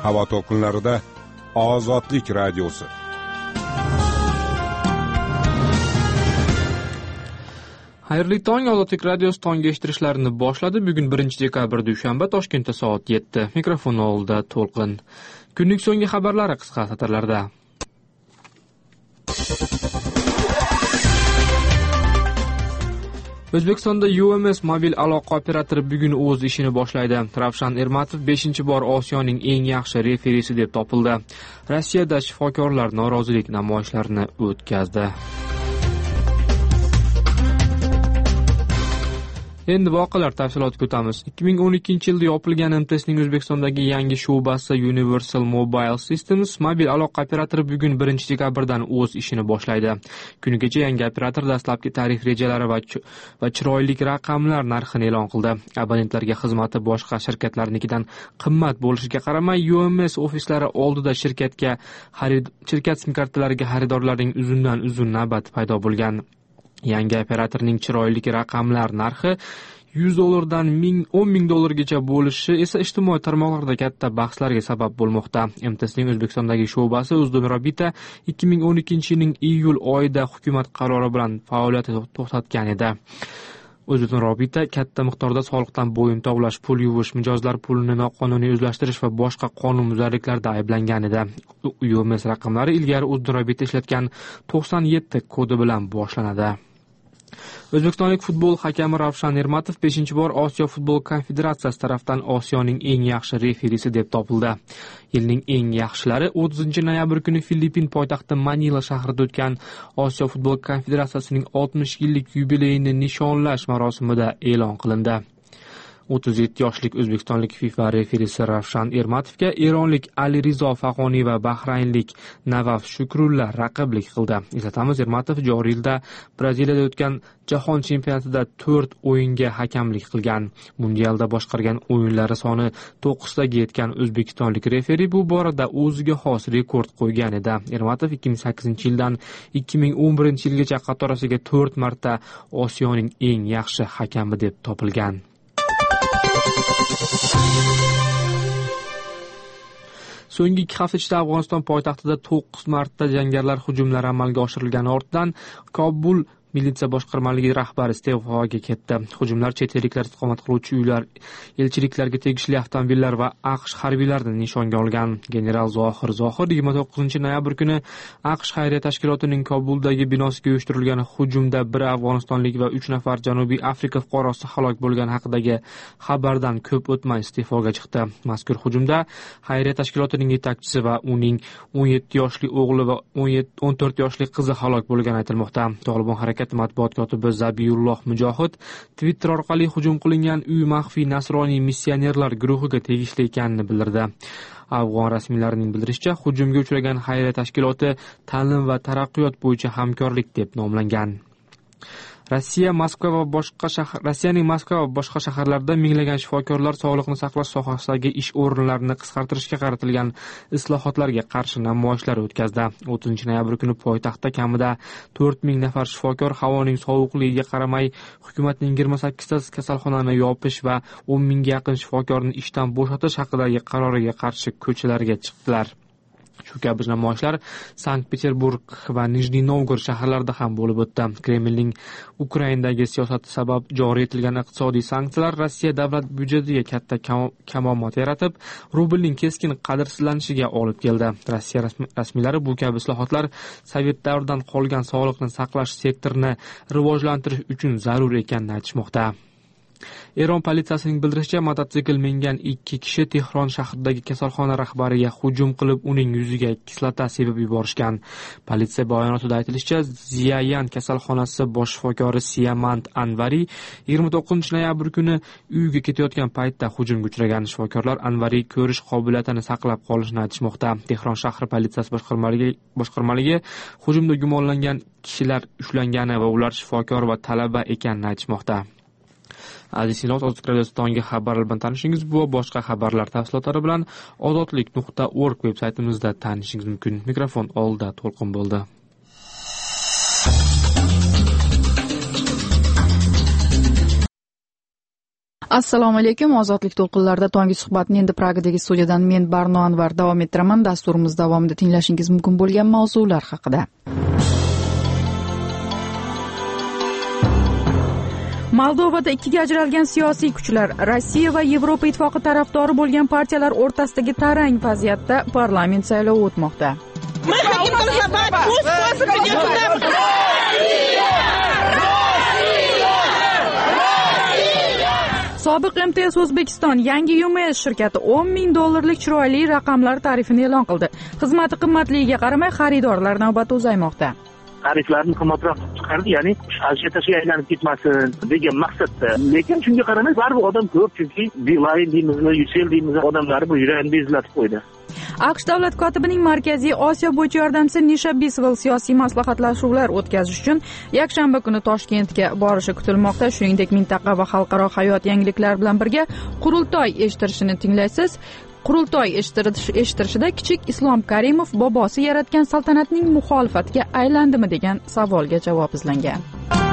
havo to'lqinlarida Ozodlik radiosi. Xayrli tong, Ozodlik radiosi tongga eshittirishlarini boshladi. Bugun 1-dekabr dushanba, Toshkentda soat 7. Mikrofon oldida To'lqin. Kunning so'nggi xabarlari qisqa satrlarda. O'zbekistonda UMS mobil aloqa operatori bugun o'z ishini boshlaydi. Ravshan Ermatov 5-bor Osiyoning eng yaxshi referisi deb topildi. Rossiyada shifokorlar norozilik namoyishlarini o'tkazdi. Endi voqealar tafsilotiga o'tamiz. 2012-yilda yopilgan MTSning O'zbekistondagi yangi sho'basi Universal Mobile Systems mobil aloqa operatori bugun 1-dekabrdan o'z ishini boshlaydi. Kunigacha yangi operator dastlabki tarif rejalari va chiroyli raqamlar narxini e'lon qildi. Abonentlarga xizmati boshqa shirkatlarnikidan qimmat bo'lishiga qaramay, UMS ofislari oldida shirkat sim kartalariga xaridorlarning uzundan-uzun navbati paydo bo'lgan. Yangi operatorning chiroyli raqamlar narxi $100 dan $10,000 bo'lishi esa ijtimoiy tarmoqlarda katta bahslarga sabab bo'lmoqda. MTSning O'zbekistondagi sho'basi O'zbekiston 2012-yilning iyul oyida hukumat qarori bilan faoliyatini to'xtatgan edi. O'zbekiston katta miqdorda soliqdan bo'yin tovlash, pul yuvish, mijozlar pulini noqonuniy o'zlashtirish va boshqa qonunbuzarliklarda ayblangan edi. UMS raqamlari ilgari O'zbekiston ishlatgan 97 kodi bilan boshlanadi. O'zbekistonlik futbol hakami Ravshan Ermatov 5-bor Osiyo futbol konfederatsiyasi tomonidan Osiyoning eng yaxshi referisi deb topildi. Yilning eng yaxshilari 30-noyabr kuni Filippin poytaxti Manila shahrida o'tgan Osiyo futbol konfederatsiyasining 60 yillik yubileyini nishonlash marosimida e'lon qilindi. 37 yoshlik o'zbekistonlik FIFA referisi Ravshan Ermatovga eronlik Ali Rizo Faqoniy va bahraynlik Navaf Shukrulla raqiblik qildi. Eslatamiz, Ermatov joriy yilda Braziliyada o'tgan Jahon chempionatida 4 o'yinga hakamlik qilgan. Mundialda boshqargan o'yinlari soni 9taga yetgan o'zbekistonlik referi bu borada o'ziga xos rekord qo'ygan edi. Ermatov 2008-yildan 2011-yilgacha qatorasiga 4 marta Osiyoning eng yaxshi hakami deb topilgan. So'nggi 2 hafta ichida Afg'oniston poytaxtida 9 marta jangarilar hujumlari amalga oshirilgani ortidan Kobul militsiya boshqarmaligi rahbari iste'foga ketdi. Hujumlar chet elliklar istiqomat qiluvchi uylar, elchiliklarga tegishli avtomobillar va AQSh harbiylarini nishonga olgan. General Zohir 29-noyabr kuni AQSh xayriya tashkilotining Kobuldagi binosiga uyushtirilgan hujumda 1 afg'onistonlik va 3 nafar Janubiy Afrika fuqarosi halok bo'lgani haqidagi xabardan ko'p o'tmay iste'foga chiqdi. Mazkur hujumda xayriya tashkilotining yetakchisi va uning 17 yoshli o'g'li va 14 yoshli qizi halok bo'lgani aytilmoqda. Tolibon matbuot kotibi Zabiyulloh Mujohid Twitter orqali hujum qilingan uy maxfiy nasroniy missionerlar guruhiga tegishli ekanini bildirdi. Afg'on rasmiylarining bildirishicha, hujumga uchragan xayriya tashkiloti ta'lim va taraqqiyot bo'yicha hamkorlik deb nomlangan. Rossiyaning Moskva va boshqa shaharlarda minglagan shifokorlar sog'liqni saqlash sohasidagi ish o'rinlarini qisqartirishga qaratilgan islohotlarga qarshi namoyishlar o'tkazdi. 30-noyabr kuni poytaxtda kamida 4000 nafar shifokor havoning sovuqligiga qaramay hukumatning 28 ta kasalxonani yopish va 10 mingga yaqin shifokorni ishdan bo'shatish haqidagi qaroriga qarshi ko'chalarga chiqdilar. Shu kabi namoyishlar Sankt-Peterburg va Nijniy Novgorod shaharlarida ham bo'lib o'tdi. Kremlning Ukrainadagi siyosati sabab joriy etilgan iqtisodiy sanksiyalar Rossiya davlat byudjetiga katta kamomot yaratib, rublning keskin qadrsizlanishiga olib keldi. Rossiya rasmiylari bu kabi islohotlar Sovet davridan qolgan sog'liqni saqlash sektorini rivojlantirish uchun zarur ekanini aytishmoqda. Eron politsiyasining bildirishicha, mototsikl mingan 2 kishi Tehron shahridagi kasalxona rahbariga hujum qilib, uning yuziga kislota sepib yuborishgan. Politsiya bayonotida aytilishicha, Ziyayan kasalxonasi bosh shifokori Siyamant Anvari 29-noyabr kuni uyiga ketayotgan paytda hujumga uchragan. Shifokorlar Anvari ko'rish qobiliyatini saqlab qolishini aytishmoqda. Tehron shahri politsiyasi boshqarmaligi hujumda gumonlangan kishilar ushlangani va ular shifokor va talaba ekanini aytishmoqda. Aziz Sinot, Ozodlik radiosi tonggi xabarlar bilan tanishingiz bu va boshqa xabarlar tafsilotlari bilan ozodlik.org veb-saytimizda tanishingiz mumkin. Mikrofon oldida To'lqin bo'ldi. Assalomu alaykum. Ozodlik to'lqinlarida tongi suhbatni endi Pragadagi studiyadan men Barno Anvar davom ettiraman. Dasturimiz davomida tinglashingiz mumkin bo'lgan mavzular haqida. Moldovada ikkiga ajralgan siyosiy kuchlar, Rossiya va Yevropa ittifoqi tarafdori bo'lgan partiyalar o'rtasidagi tarang vaziyatda parlament saylovi o'tmoqda. Sobiq MTS O'zbekiston yangi UMS shirkati $10,000 chiroyli raqamlar tarifini e'lon qildi. Xizmati qimmatligiga qaramay xaridorlar navbati uzaymoqda. Tariflarni qimmatroq chiqardi, ya'ni ajiotajga aylanib ketmasin degan maqsadda. Lekin shunga qaramay baribir odam ko'p, chunki Beeline deymizmi, Ucell deymizmi, odamlar bu yuragini bezlatib qo'ydi. AQSh davlat kotibining Markaziy Osiyo bo'yicha yordamchisi Nisha Biswell siyosiy maslahatlashuvlar o'tkazish uchun yakshanba kuni Toshkentga borishi kutilmoqda. Shuningdek, mintaqa va xalqaro hayot yangiliklari bilan birga qurultoy eshittirishini tinglaysiz. Qurultoy eshittirishida kichik Islom Karimov bobosi yaratgan saltanatning muxolifatiga aylandimi degan savolga javob izlangan.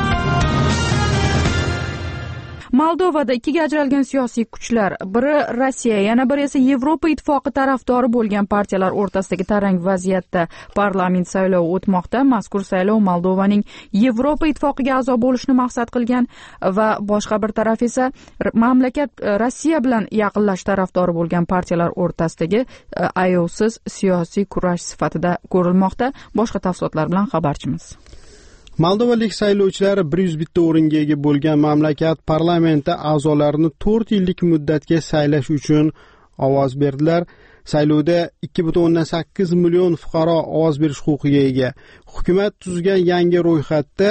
Moldovada ikkiga ajralgan siyosiy kuchlar, biri Rossiya, yana biri esa Yevropa ittifoqi tarafdori bo'lgan partiyalar o'rtasidagi tarang vaziyatda parlament saylovi o'tmoqda. Mazkur saylov Moldovaning Yevropa ittifoqiga a'zo bo'lishni maqsad qilgan va boshqa bir taraf esa mamlakat Rossiya bilan yaqinlash tarafdori bo'lgan partiyalar o'rtasidagi ayovsiz siyosiy kurash sifatida ko'rilmoqda. Boshqa tafsilotlar bilan xabarchimiz. Moldovalik saylovchilar 101 o'ringa ega bo'lgan mamlakat parlamenti a'zolarini 4 yillik muddatga saylash uchun ovoz berdilar. Saylovda 2.8 million fuqaro ovoz berish huquqiga ega. Hukumat tuzgan yangi ro'yxatda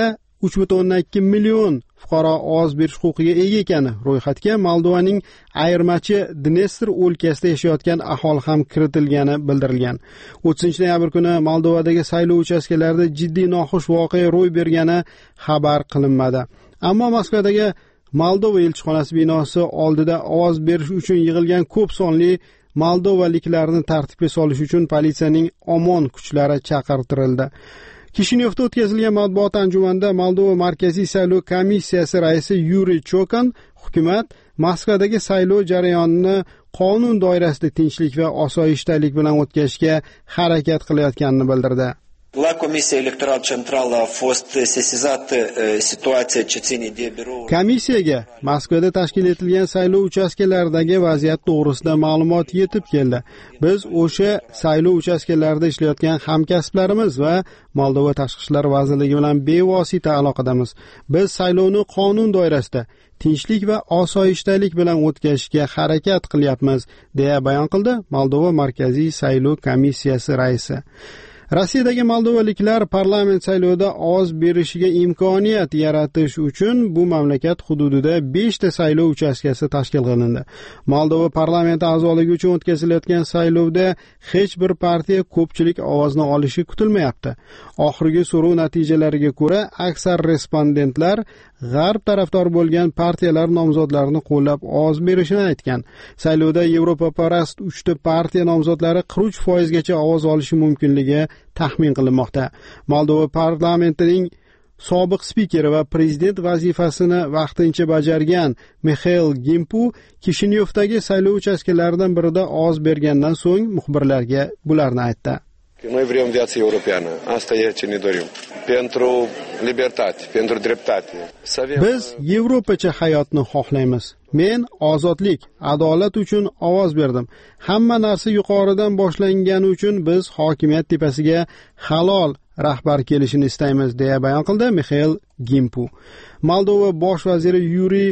3.2 million fuqaro ovoz berish huquqiga ega ekani ro'yxatga Moldovaning ayirmachi Dnestr o'lkasida yashayotgan aholi ham kiritilgani bildirilgan. 30-noyabr kuni Moldovadagi saylov uchastkalarida jiddiy noxush voqea ro'y bergani xabar qilinmadi. Ammo Moskvadagi Moldova elchixonasi binosi oldida ovoz berish uchun yig'ilgan ko'p sonli moldovaliklarni tartibga solish uchun politsiyaning omon kuchlari chaqirtirildi. Kishinyovda o'tkazilgan matbuot anjumanida Moldova Markaziy saylov komissiyasi raisi Yuriy Chokan hukumat Moskvadagi saylov jarayonini qonun doirasida tinchlik va osoyishtalik bilan o'tkazishga harakat qilayotganini bildirdi. La Comisia Electoral Centrală a fost sesizată situația cetățenii de birou. Komissiyaga Moskvada tashkil etilgan saylov uchastkalaridagi vaziyat to'g'risida ma'lumot yetib keldi. Biz o'sha saylov uchastkalarida ishlayotgan hamkasblarimiz va Moldova tashqi ishlar vazirligi bilan bevosita aloqadamiz. Biz saylovni qonun doirasida tinchlik va osoyishtalik bilan o'tkazishga harakat qilyapmiz, deya bayon qildi Moldova Markaziy saylov komissiyasi raisi. Rossiyadagi moldovaliklar parlament saylovida ovoz berishiga imkoniyat yaratish uchun bu mamlakat hududida 5 ta saylov uchastkasi tashkil qilindi. Moldova parlamenti a'zoligi uchun o'tkazilayotgan saylovda hech bir partiya ko'pchilik ovozni olishi kutilmayapti. Oxirgi so'rov natijalariga ko'ra, aksar respondentlar g'arb tarafdor bo'lgan partiyalar nomzodlarini qo'llab ovoz berishini aytgan. Saylovda Yevropa parast 3 ta partiya nomzodlari 43% gacha ovoz olishi mumkinligi taxmin qilinmoqda. Moldova parlamentining sobiq spikeri va prezident vazifasini vaqtincha bajargan Mikhail Gimpu Kishinyovdagi saylov uchastkalaridan birida ovoz bergandan so'ng muxbirlarga bularni aytdi. Noi vrem viață europeană. Asta e ce ne dorim. Pentru libertate, pentru dreptate. Biz Yevropacha hayotni xohlaymiz. Men ozodlik, adolat uchun ovoz berdim. Hamma narsa yuqoridan boshlangani uchun biz hokimiyat tepasiga halol rahbar kelishini istaymiz, deya bayon qildi Mikhail Gimpu. Moldova bosh vaziri Yuriy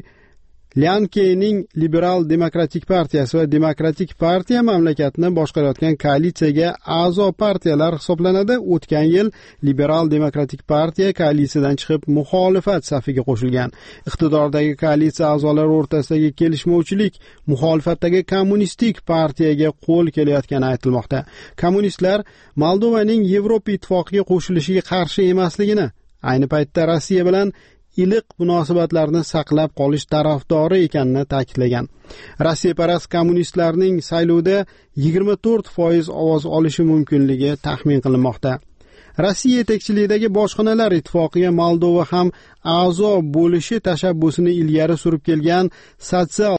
Lyankening Liberal Demokratik partiyasi va Demokratik partiya mamlakatni boshqarayotgan koalitsiyaga a'zo partiyalar hisoblanadi. O'tgan yil Liberal Demokratik partiya koalitsiyadan chiqib muxolifat safiga qo'shilgan. Iqtidordagi koalitsiya a'zolari o'rtasidagi kelishmovchilik muxolifatdagi kommunistik partiyaga qo'l kelayotgani aytilmoqda. Kommunistlar Moldovaning Yevropa ittifoqiga qo'shilishiga qarshi emasligini, ayni paytda Rossiya bilan iliq munosabatlarni saqlab qolish tarafdori ekanini ta'kidlagan. Rossiyaparast kommunistlarning saylovda 24% ovoz olishi mumkinligi taxmin qilinmoqda. Rossiya yetakchiligidagi bojxonalar ittifoqiga Moldova ham a'zo bo'lishi tashabbusini ilgari surib kelgan sotsial